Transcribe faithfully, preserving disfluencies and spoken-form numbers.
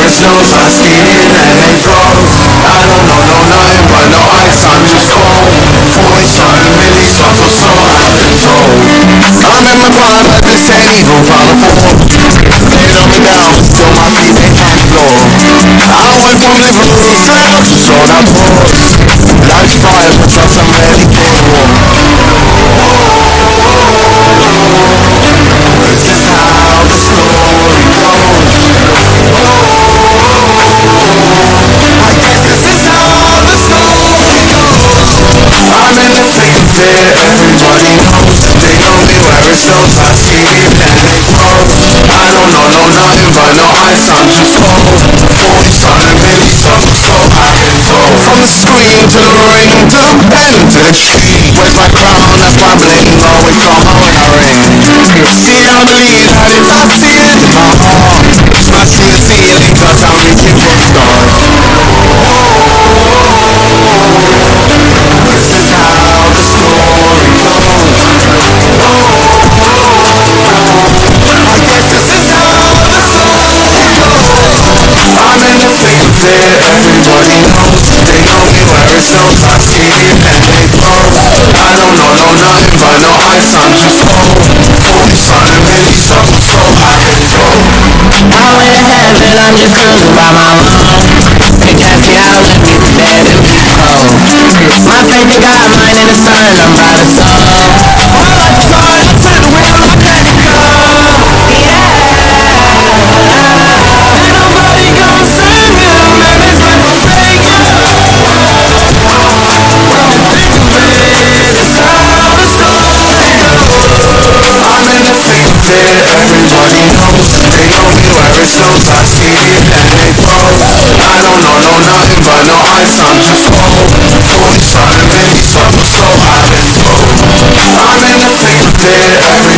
it's no I see it and they froze. I don't know, no nothing but no ice, I'm just cold. Forty something millies, I feel so out of control. I'm in my prime, but this ain't even Final Four. They love me down, still my feet ain't on the floor. I went from living with a cloud to sold out doors. Life's fire, but trust I'm ready for the war. This is how the story goes. I guess this is how the story goes. I'm in the thick of it, everybody knows. They know me where it's low, I see it and they froze. I don't know, no nothing but no ice, I'm just cold. Forty something millies, so so I can throw. From the screen to the ring, to the pen, to the key. Where's my crown, that's my bling, always come out when I ring. See how the lead, how it's I see it in my heart. Smashing the ceiling, cause I'm reaching for the stars. This is how the story goes. I guess this is how the story goes. I'm in the thick of it, everybody knows. They know me where it's low, I see it and they froze. I don't know, no nothing but no ice, I'm just cold. Forty something millies, so so I can throw. I went ahead and I'm just cruising by my own. They can't see how let me stand and be cold. My faith in God, mine in the sun, I'm by the soul. My life is hard, I'm to the wheel, I'm ready to go. Ain't nobody gonna save you, man, it's like I'm begging. When you think of it, it's how the story goes. I'm in the thick of it, everybody knows. They know me where it's low, I see it and they froze. I don't know, no nothing but no ice, I'm just cold. Forty something millies, so so I can throw. I'm in the thick of it, everybody